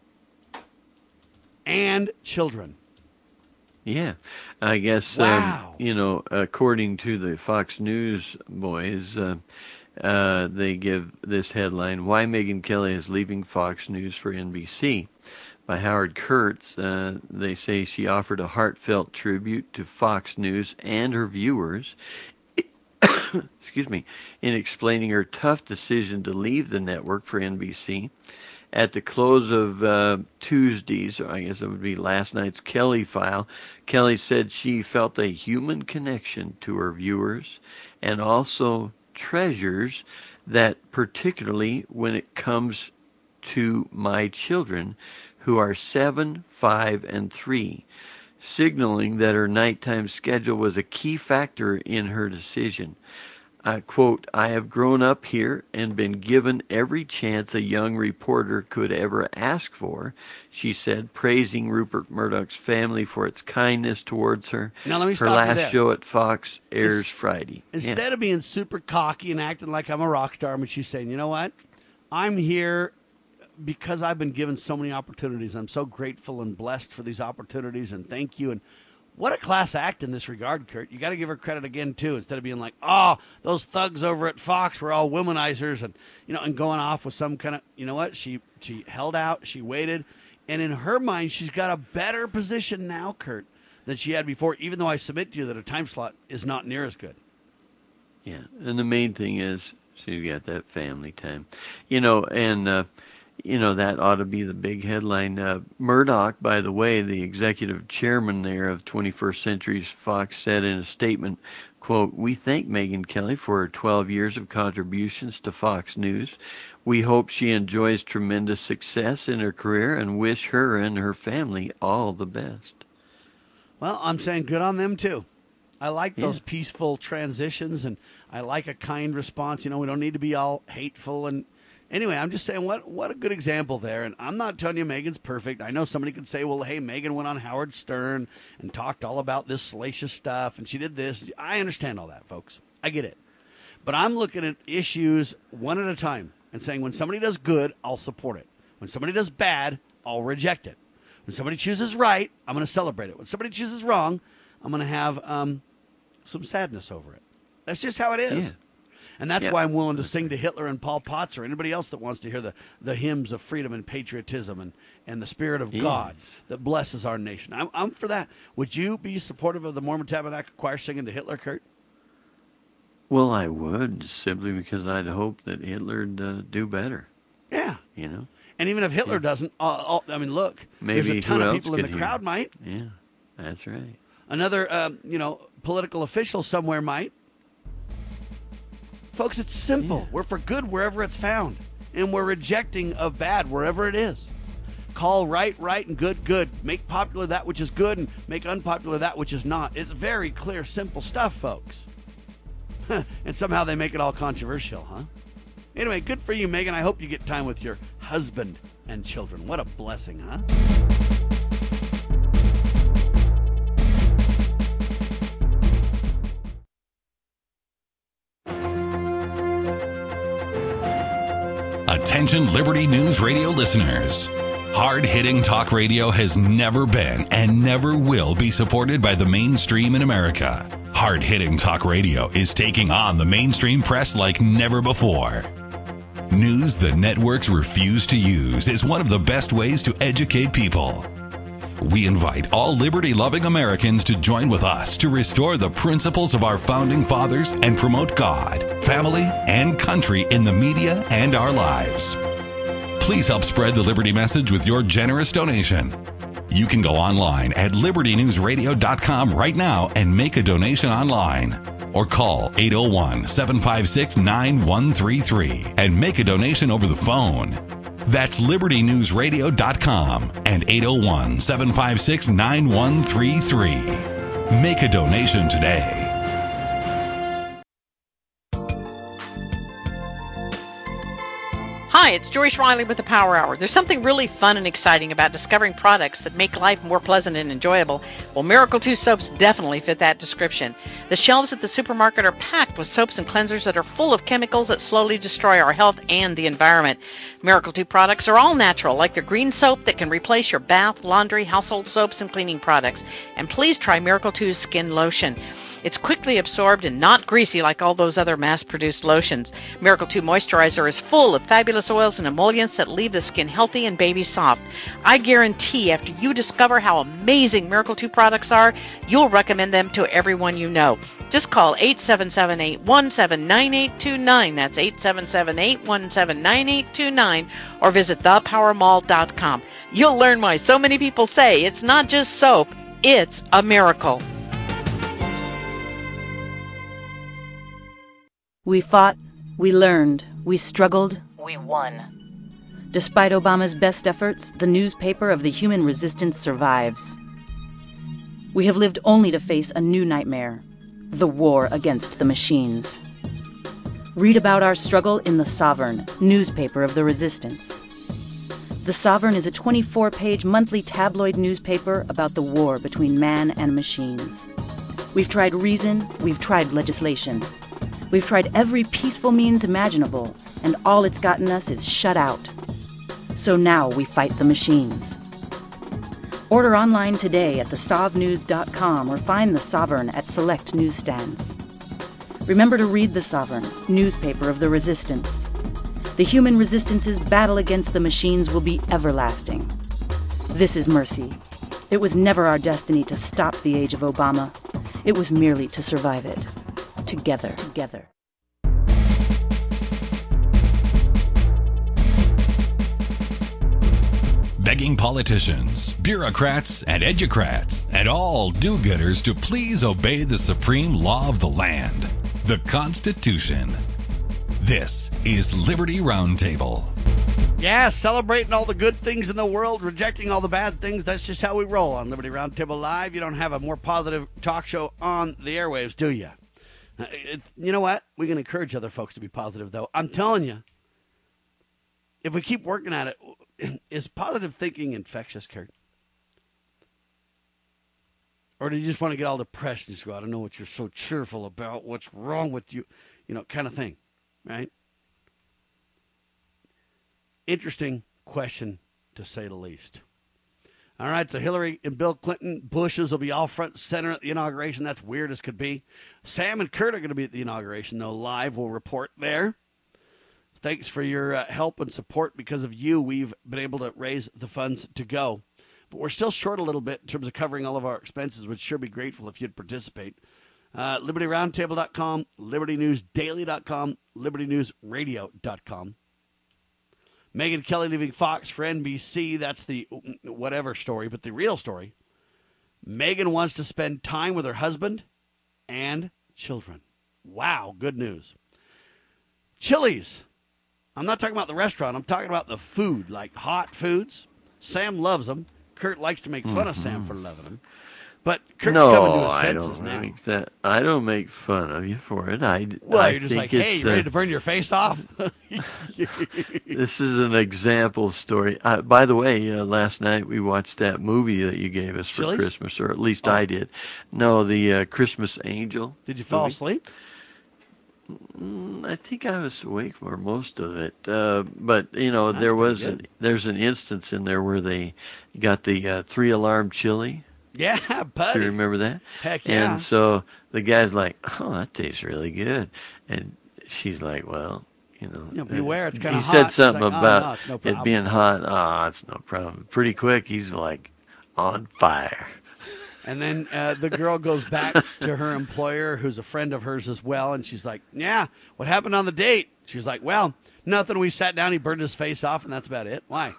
Speaker 2: and children.
Speaker 5: Yeah, I guess,
Speaker 2: wow.
Speaker 5: um, you know, according to the Fox News boys, uh, uh, they give this headline, Why Megyn Kelly is Leaving Fox News for N B C. By Howard Kurtz. Uh, they say she offered a heartfelt tribute to Fox News and her viewers, excuse me, in explaining her tough decision to leave the network for N B C. At the close of uh, Tuesday's, or I guess it would be last night's Kelly File, Kelly said she felt a human connection to her viewers and also treasures that, particularly when it comes to my children, who are seven, five, and three, signaling that her nighttime schedule was a key factor in her decision. Uh, quote, I have grown up here and been given every chance a young reporter could ever ask for, she said, praising Rupert Murdoch's family for its kindness towards her.
Speaker 2: Now, let me
Speaker 5: her
Speaker 2: stop you
Speaker 5: last
Speaker 2: there.
Speaker 5: show at Fox airs
Speaker 2: Ins-
Speaker 5: Friday.
Speaker 2: Instead
Speaker 5: yeah.
Speaker 2: of being super cocky and acting like I'm a rock star, but she's saying, you know what? I'm here because I've been given so many opportunities. I'm so grateful and blessed for these opportunities, and thank you. And what a class act in this regard, Kurt. You got to give her credit again, too, instead of being like, oh, those thugs over at Fox were all womanizers and, you know, and going off with some kind of, you know what? She she held out, she waited, and in her mind, she's got a better position now, Kurt, than she had before, even though I submit to you that her time slot is not near as good.
Speaker 5: Yeah, and the main thing is she's got that family time. You know, and, uh, you know, that ought to be the big headline. Uh, Murdoch, by the way, the executive chairman there of twenty-first Century's Fox, said in a statement, quote, we thank Megyn Kelly for her twelve years of contributions to Fox News. We hope she enjoys tremendous success in her career and wish her and her family all the best.
Speaker 2: Well, I'm saying good on them, too. I like those
Speaker 5: Yeah.
Speaker 2: peaceful transitions, and I like a kind response. You know, we don't need to be all hateful. And anyway, I'm just saying what what a good example there. And I'm not telling you Megyn's perfect. I know somebody could say, well, hey, Megyn went on Howard Stern and talked all about this salacious stuff, and she did this. I understand all that, folks. I get it. But I'm looking at issues one at a time and saying when somebody does good, I'll support it. When somebody does bad, I'll reject it. When somebody chooses right, I'm going to celebrate it. When somebody chooses wrong, I'm going to have um, some sadness over it. That's just how it is.
Speaker 5: Yeah.
Speaker 2: And that's
Speaker 5: Yeah.
Speaker 2: why I'm willing to sing to Hitler and Paul Potts or anybody else that wants to hear the, the hymns of freedom and patriotism and, and the Spirit of
Speaker 5: Yes.
Speaker 2: God that blesses our nation. I'm, I'm for that. Would you be supportive of the Mormon Tabernacle Choir singing to Hitler, Kurt?
Speaker 5: Well, I would, simply because I'd hope that Hitler'd uh, do better,
Speaker 2: Yeah.
Speaker 5: you know?
Speaker 2: And even if Hitler
Speaker 5: Yeah.
Speaker 2: doesn't, uh, uh, I mean, look,
Speaker 5: Maybe
Speaker 2: there's a ton
Speaker 5: who
Speaker 2: of
Speaker 5: else
Speaker 2: people in
Speaker 5: could
Speaker 2: the
Speaker 5: hear?
Speaker 2: crowd might.
Speaker 5: Yeah, that's right.
Speaker 2: Another, um, you know, political official somewhere might. Folks, it's simple.
Speaker 5: Yeah.
Speaker 2: We're for good wherever it's found, and we're rejecting of bad wherever it is. Call right, right, and good, good. Make popular that which is good, and make unpopular that which is not. It's very clear, simple stuff, folks. And somehow they make it all controversial, huh? Anyway, good for you, Megyn. I hope you get time with your husband and children. What a blessing, huh?
Speaker 1: Attention Liberty News Radio listeners. Hard-hitting talk radio has never been and never will be supported by the mainstream in America. Hard-hitting talk radio is taking on the mainstream press like never before. News the networks refuse to use is one of the best ways to educate people. We invite all liberty-loving Americans to join with us to restore the principles of our founding fathers and promote God, family, and country in the media and our lives. Please help spread the Liberty message with your generous donation. You can go online at liberty news radio dot com right now and make a donation online. Or call eight oh one, seven five six, nine one three three and make a donation over the phone. That's liberty news radio dot com and eight oh one, seven five six, nine one three three. Make a donation today.
Speaker 9: Hi, it's Joyce Riley with the Power Hour. There's something really fun and exciting about discovering products that make life more pleasant and enjoyable. Well, Miracle two soaps definitely fit that description. The shelves at the supermarket are packed with soaps and cleansers that are full of chemicals that slowly destroy our health and the environment. Miracle two products are all natural, like their green soap that can replace your bath, laundry, household soaps, and cleaning products. And please try Miracle two's skin lotion. It's quickly absorbed and not greasy like all those other mass-produced lotions. Miracle two Moisturizer is full of fabulous oils and emollients that leave the skin healthy and baby soft. I guarantee after you discover how amazing Miracle two products are, you'll recommend them to everyone you know. Just call eight seven seven, eight one seven, nine eight two nine. That's eight seven seven, eight one seven, nine eight two nine. Or visit the power mall dot com. You'll learn why so many people say it's not just soap, it's a miracle.
Speaker 10: We fought, we learned, we struggled, we won. Despite Obama's best efforts, the newspaper of the human resistance survives. We have lived only to face a new nightmare, the war against the machines. Read about our struggle in The Sovereign, newspaper of the resistance. The Sovereign is a twenty-four page monthly tabloid newspaper about the war between man and machines. We've tried reason, we've tried legislation. We've tried every peaceful means imaginable, and all it's gotten us is shut out. So now we fight the machines. Order online today at the sov news dot com or find The Sovereign at select newsstands. Remember to read The Sovereign, newspaper of the resistance. The human resistance's battle against the machines will be everlasting. This is Mercy. It was never our destiny to stop the age of Obama. It was merely to survive it. Together, together.
Speaker 1: Begging politicians, bureaucrats, and educrats, and all do-gooders to please obey the supreme law of the land, the Constitution. This is Liberty Roundtable.
Speaker 2: Yeah, celebrating all the good things in the world, rejecting all the bad things. That's just how we roll on Liberty Roundtable Live. You don't have a more positive talk show on the airwaves, do you? It, you know what? We can encourage other folks to be positive, though. I'm telling you, if we keep working at it, is positive thinking infectious, Kurt? Or do you just want to get all depressed and just go, I don't know what you're so cheerful about, what's wrong with you, you know, kind of thing, right? Interesting question, to say the least. All right, so Hillary and Bill Clinton, Bushes will be all front and center at the inauguration. That's weird as could be. Sam and Kurt are going to be at the inauguration, though, live. We'll report there. Thanks for your uh, help and support. Because of you, we've been able to raise the funds to go. But we're still short a little bit in terms of covering all of our expenses. We'd sure be grateful if you'd participate. Uh, Liberty Roundtable dot com, Liberty News Daily dot com, Liberty News Radio dot com. Megyn Kelly leaving Fox for N B C. That's the whatever story, but the real story. Megyn wants to spend time with her husband and children. Wow, good news. Chili's. I'm not talking about the restaurant. I'm talking about the food, like hot foods. Sam loves them. Kurt likes to make fun mm-hmm. of Sam for loving them. But Kurt's
Speaker 5: no,
Speaker 2: coming to his senses
Speaker 5: I don't
Speaker 2: now.
Speaker 5: Make that, I don't make fun of you for it. I,
Speaker 2: well,
Speaker 5: I
Speaker 2: you're just
Speaker 5: think
Speaker 2: like, hey, you ready
Speaker 5: uh,
Speaker 2: to burn your face off?
Speaker 5: This is an example story. Uh, by the way, uh, last night we watched that movie that you gave us for
Speaker 2: Chili's?
Speaker 5: Christmas, or at least
Speaker 2: oh.
Speaker 5: I did. No, the uh, Christmas Angel.
Speaker 2: Did you fall
Speaker 5: movie.
Speaker 2: asleep?
Speaker 5: Mm, I think I was awake for most of it, uh, but you know
Speaker 2: That's
Speaker 5: there was
Speaker 2: good.
Speaker 5: an, there's an instance in there where they got the uh, three alarm chili.
Speaker 2: Yeah, buddy.
Speaker 5: Do you remember that?
Speaker 2: Heck yeah.
Speaker 5: And so the guy's like, "Oh, that tastes really good," and she's like, "Well, you know,
Speaker 2: you know beware, it's kind
Speaker 5: he
Speaker 2: of hot."
Speaker 5: said something
Speaker 2: like, oh,
Speaker 5: about
Speaker 2: no, it's no
Speaker 5: it
Speaker 2: problem.
Speaker 5: being hot. Oh, it's no problem. Pretty quick, he's like on fire.
Speaker 2: And then uh, the girl goes back to her employer, who's a friend of hers as well, and she's like, yeah, what happened on the date? She's like, well, nothing. We sat down, he burned his face off, and that's about it. Why?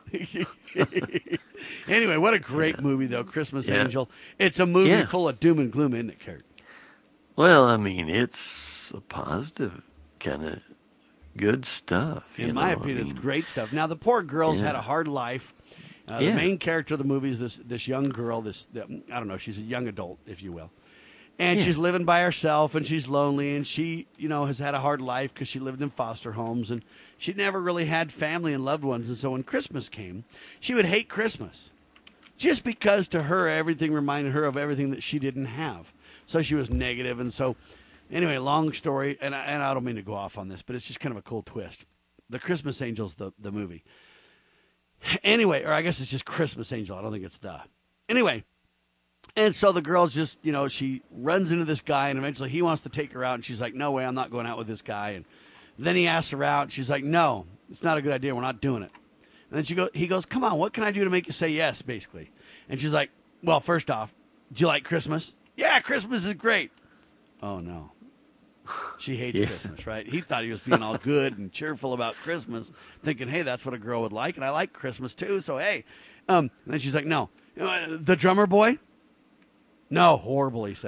Speaker 2: Anyway, what a great yeah. movie, though, Christmas
Speaker 5: yeah.
Speaker 2: Angel. It's a movie
Speaker 5: yeah.
Speaker 2: full of doom and gloom, isn't it, Kurt?
Speaker 5: Well, I mean, it's a positive kind of good stuff.
Speaker 2: In
Speaker 5: you
Speaker 2: my
Speaker 5: know?
Speaker 2: opinion,
Speaker 5: I mean,
Speaker 2: it's great stuff. Now, the poor girl's
Speaker 5: yeah.
Speaker 2: had a hard life. Uh,
Speaker 5: yeah.
Speaker 2: The main character of the movie is this this young girl, this I don't know, she's a young adult, if you will. And
Speaker 5: yeah.
Speaker 2: she's living by herself, and she's lonely, and she, you know, has had a hard life because she lived in foster homes, and she never really had family and loved ones. And so when Christmas came, she would hate Christmas just because to her everything reminded her of everything that she didn't have. So she was negative, and so anyway, long story, and I, and I don't mean to go off on this, but it's just kind of a cool twist. The Christmas Angels, the the movie. Anyway, or I guess it's just Christmas Angel. I don't think it's the. Anyway, and so the girl just, you know, she runs into this guy, and eventually he wants to take her out, and she's like, no way, I'm not going out with this guy. And then he asks her out, and she's like, no, it's not a good idea. We're not doing it. And then she go, he goes, come on, what can I do to make you say yes, basically? And she's like, well, first off, do you like Christmas? Yeah, Christmas is great. Oh, no. She hates yeah. Christmas, right? He thought he was being all good and cheerful about Christmas, thinking, hey, that's what a girl would like, and I like Christmas too, so hey. Um, and then she's like, no. Uh, the drummer boy? No, horrible, he says.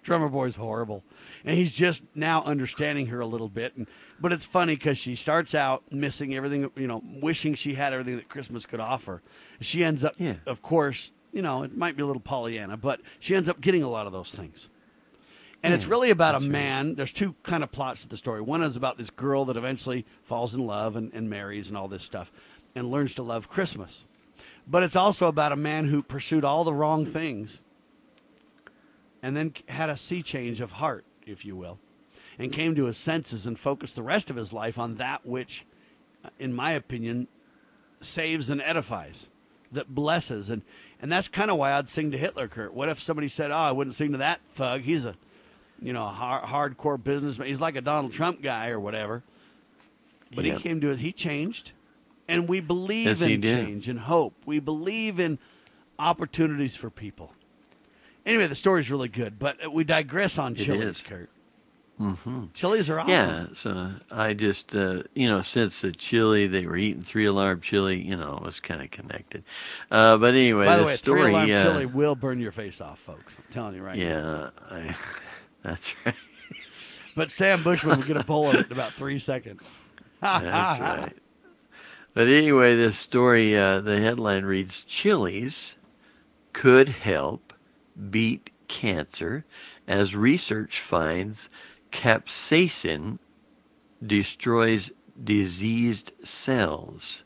Speaker 2: Drummer Boy's horrible. And he's just now understanding her a little bit. And, but it's funny because she starts out missing everything, you know, wishing she had everything that Christmas could offer. She ends up,
Speaker 5: yeah.
Speaker 2: of course, you know, it might be a little Pollyanna, but she ends up getting a lot of those things. And yeah, it's really about a man. Right. There's two kind of plots to the story. One is about this girl that eventually falls in love and, and marries and all this stuff and learns to love Christmas. But it's also about a man who pursued all the wrong things and then had a sea change of heart, if you will, and came to his senses and focused the rest of his life on that which, in my opinion, saves and edifies, that blesses. And, and that's kind of why I'd sing to Hitler, Kurt. What if somebody said, oh, I wouldn't sing to that thug. He's a, you know, a hard, hardcore businessman. He's like a Donald Trump guy or whatever. But yep. he came to it. He changed. And we believe
Speaker 5: yes,
Speaker 2: in change and hope. We believe in opportunities for people. Anyway, the story's really good, but we digress on chilies, Kurt.
Speaker 5: Mm-hmm.
Speaker 2: Chilies are awesome.
Speaker 5: Yeah, so I just, uh, you know, since the chili, they were eating three-alarm chili, you know, it was kind of connected. Uh, but anyway,
Speaker 2: By the,
Speaker 5: the
Speaker 2: way,
Speaker 5: story,
Speaker 2: three-alarm
Speaker 5: uh,
Speaker 2: chili will burn your face off, folks. I'm telling you right
Speaker 5: yeah,
Speaker 2: now.
Speaker 5: Yeah, that's right.
Speaker 2: But Sam Bushman would get a bowl of it in about three seconds.
Speaker 5: That's right. But anyway, this story, uh, the headline reads, Chilies could help beat cancer as research finds capsaicin destroys diseased cells.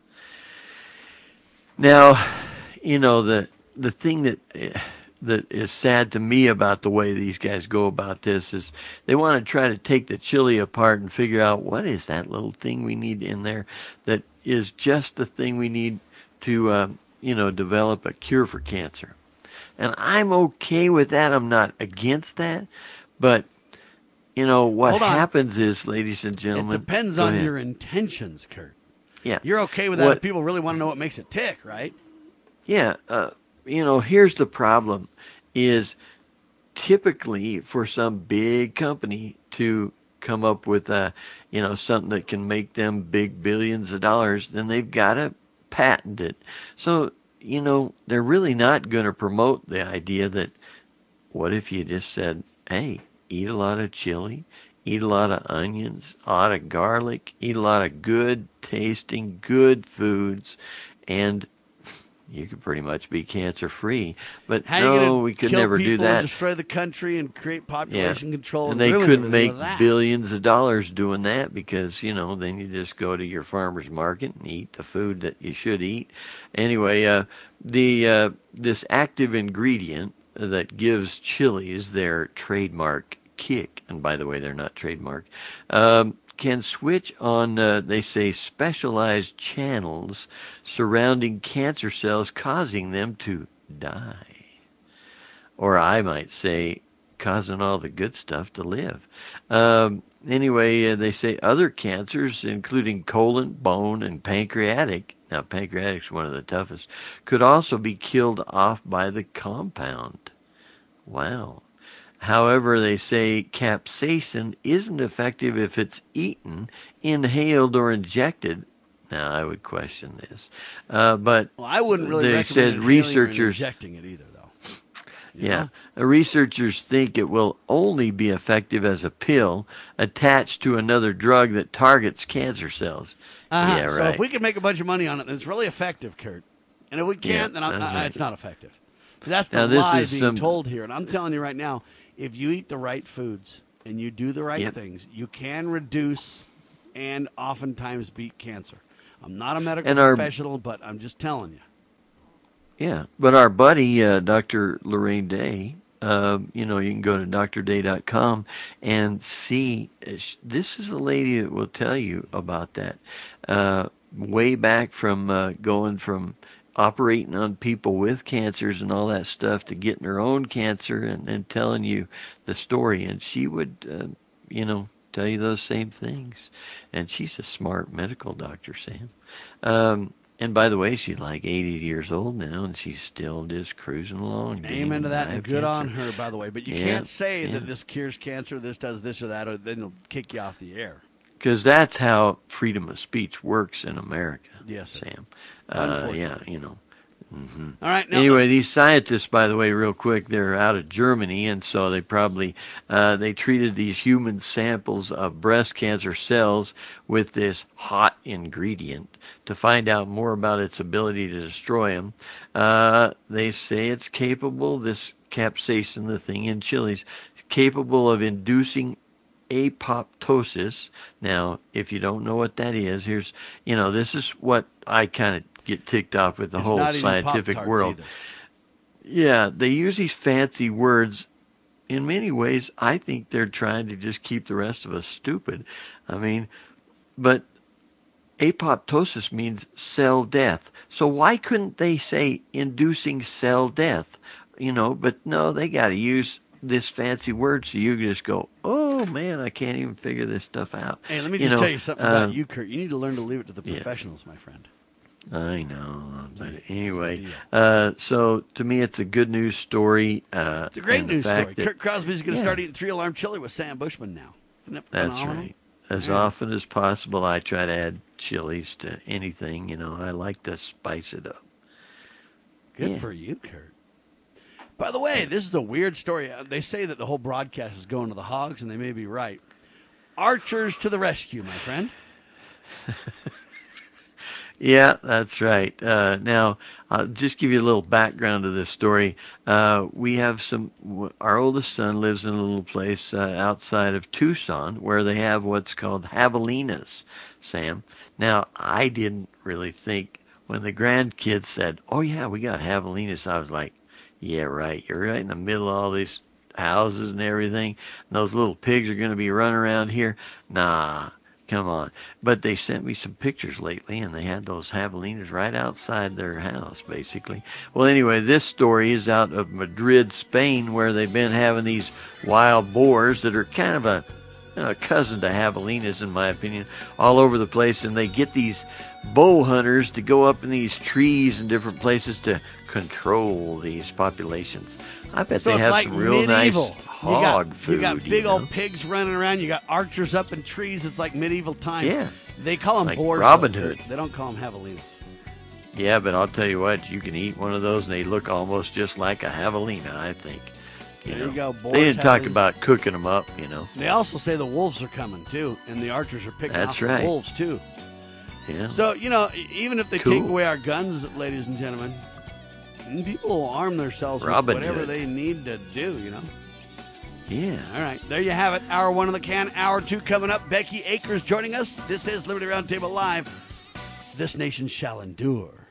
Speaker 5: Now, you know, the the thing that that is sad to me about the way these guys go about this is they want to try to take the chili apart and figure out what is that little thing we need in there that is just the thing we need to, uh, you know, develop a cure for cancer. And I'm okay with that. I'm not against that. But, you know, what happens is, ladies and gentlemen.
Speaker 2: It depends on your intentions, Kurt.
Speaker 5: Yeah.
Speaker 2: You're okay with that
Speaker 5: what,
Speaker 2: if people really want to know what makes it tick, right?
Speaker 5: Yeah. Uh, you know, here's the problem is typically for some big company to come up with, uh, you know, something that can make them big billions of dollars, then they've got to patent it. So, you know, they're really not going to promote the idea that what if you just said, hey, eat a lot of chili, eat a lot of onions, a lot of garlic, eat a lot of good tasting, good foods, and you could pretty much be cancer free. But
Speaker 2: How
Speaker 5: no, we could
Speaker 2: kill
Speaker 5: never do that.
Speaker 2: And destroy the country and create population
Speaker 5: yeah.
Speaker 2: control.
Speaker 5: And,
Speaker 2: and
Speaker 5: they
Speaker 2: ruin
Speaker 5: couldn't make
Speaker 2: with that.
Speaker 5: billions of dollars doing that because, you know, then you just go to your farmer's market and eat the food that you should eat. Anyway, uh, the uh, this active ingredient that gives chilies their trademark kick, and by the way, they're not trademarked, um, can switch on, uh, they say, specialized channels surrounding cancer cells, causing them to die. Or I might say, causing all the good stuff to live. Um, anyway, uh, they say other cancers, including colon, bone, and pancreatic, now pancreatic's one of the toughest, could also be killed off by the compound. Wow. However, they say capsaicin isn't effective if it's eaten, inhaled, or injected. Now, I would question this. Uh, but
Speaker 2: well, I wouldn't really
Speaker 5: they
Speaker 2: recommend
Speaker 5: said researchers,
Speaker 2: or injecting it either, though. You
Speaker 5: yeah.
Speaker 2: know?
Speaker 5: Researchers think it will only be effective as a pill attached to another drug that targets cancer cells.
Speaker 2: Uh-huh.
Speaker 5: Yeah, right.
Speaker 2: So if we can make a bunch of money on it, then it's really effective, Kurt. And if we can't,
Speaker 5: Yeah,
Speaker 2: then I,
Speaker 5: that's
Speaker 2: I,
Speaker 5: right.
Speaker 2: it's not effective. So that's the
Speaker 5: Now, this
Speaker 2: lie
Speaker 5: is
Speaker 2: being
Speaker 5: some-
Speaker 2: told here. And I'm telling you right now, if you eat the right foods and you do the right
Speaker 5: Yep.
Speaker 2: things, you can reduce and oftentimes beat cancer. I'm not a medical
Speaker 5: And our-
Speaker 2: professional, but I'm just telling you.
Speaker 5: Yeah, but our buddy, uh, Doctor Lorraine Day, uh, you know, you can go to D R day dot com and see. uh, sh- This is a lady that will tell you about that. Uh, way back from uh, going from operating on people with cancers and all that stuff to getting her own cancer and then telling you the story. And she would, uh, you know, tell you those same things. And she's a smart medical doctor, Sam. Um, and by the way, she's like eighty years old now, and she's still just cruising along.
Speaker 2: Amen to that, and good on her, by the way. But you
Speaker 5: Yeah,
Speaker 2: can't say
Speaker 5: yeah.
Speaker 2: that this cures cancer, this does this or that, or then they'll kick you off the air.
Speaker 5: Because that's how freedom of speech works in America.
Speaker 2: Yes, sir.
Speaker 5: Sam. Uh, yeah,
Speaker 2: Unfortunately.
Speaker 5: you know, Mm-hmm.
Speaker 2: All right. Now,
Speaker 5: anyway, these scientists, by the way, real quick, they're out of Germany, and so they probably uh, they treated these human samples of breast cancer cells with this hot ingredient to find out more about its ability to destroy them. Uh, they say it's capable, this capsaicin, the thing in chilies, capable of inducing apoptosis. Now, if you don't know what that is, here's, you know, this is what I kind of get ticked off with the
Speaker 2: it's
Speaker 5: whole
Speaker 2: not
Speaker 5: scientific world.
Speaker 2: either.
Speaker 5: Yeah, they use these fancy words. In many ways, I think they're trying to just keep the rest of us stupid. I mean, but apoptosis means cell death. So why couldn't they say inducing cell death? You know, but no, they got to use this fancy word so you just go, oh man, I can't even figure this stuff out.
Speaker 2: Hey, let me
Speaker 5: you
Speaker 2: just
Speaker 5: know,
Speaker 2: tell you something
Speaker 5: um,
Speaker 2: about you, Kurt. You need to learn to leave it to the
Speaker 5: yeah.
Speaker 2: professionals, my friend.
Speaker 5: I know. But
Speaker 2: That's
Speaker 5: anyway,
Speaker 2: the deal.
Speaker 5: uh, so to me, it's a good news story. Uh,
Speaker 2: It's a great
Speaker 5: and the
Speaker 2: news
Speaker 5: fact
Speaker 2: story.
Speaker 5: that-
Speaker 2: Kurt Crosby's going to
Speaker 5: yeah.
Speaker 2: start eating three-alarm chili with Sam Bushman now. Isn't that
Speaker 5: That's
Speaker 2: phenomenal?
Speaker 5: right. As
Speaker 2: Yeah.
Speaker 5: often as possible, I try to add chilies to anything. You know, I like to spice it up.
Speaker 2: Good
Speaker 5: Yeah.
Speaker 2: for you, Kurt. By the way, this is a weird story. Uh, They say that the whole broadcast is going to the hogs, and they may be right. Archers to the rescue, my friend.
Speaker 5: Yeah, that's right. Uh, now, I'll just give you a little background to this story. Uh, we have some, our oldest son lives in a little place uh, outside of Tucson where they have what's called javelinas, Sam. Now, I didn't really think when the grandkids said, oh, yeah, we got javelinas, I was like, yeah, right. You're right in the middle of all these houses and everything. And those little pigs are going to be running around here. Nah. Come on. But they sent me some pictures lately, and they had those javelinas right outside their house, basically. Well, anyway, this story is out of Madrid, Spain, where they've been having these wild boars that are kind of a, a cousin to javelinas, in my opinion, all over the place. And they get these bow hunters to go up in these trees and different places to control these populations. I bet
Speaker 2: So
Speaker 5: they
Speaker 2: it's
Speaker 5: have
Speaker 2: like
Speaker 5: some real
Speaker 2: medieval.
Speaker 5: nice hog
Speaker 2: you got,
Speaker 5: food.
Speaker 2: You got big
Speaker 5: you
Speaker 2: old
Speaker 5: know?
Speaker 2: pigs running around. You got archers up in trees. It's like medieval times.
Speaker 5: Yeah.
Speaker 2: They call them
Speaker 5: Like
Speaker 2: boars.
Speaker 5: Robin
Speaker 2: though,
Speaker 5: Hood.
Speaker 2: Kurt. They don't call them javelinas.
Speaker 5: Yeah, but I'll tell you what, you can eat one of those and they look almost just like a javelina, I think. You
Speaker 2: There
Speaker 5: know.
Speaker 2: you go, boars,
Speaker 5: They didn't talk
Speaker 2: javelinas.
Speaker 5: about cooking them up, you know.
Speaker 2: They also say the wolves are coming, too, and the archers are picking
Speaker 5: That's
Speaker 2: off
Speaker 5: right.
Speaker 2: the wolves, too.
Speaker 5: Yeah.
Speaker 2: So, you know, e- even if they
Speaker 5: Cool.
Speaker 2: take away our guns, ladies and gentlemen, people will arm themselves
Speaker 5: Robin
Speaker 2: with whatever
Speaker 5: Hood.
Speaker 2: they need to do, you know.
Speaker 5: Yeah.
Speaker 2: All right, there you have it. Hour one in the can. Hour two coming up. Becky Akers joining us. This is Liberty Roundtable Live. This nation shall endure.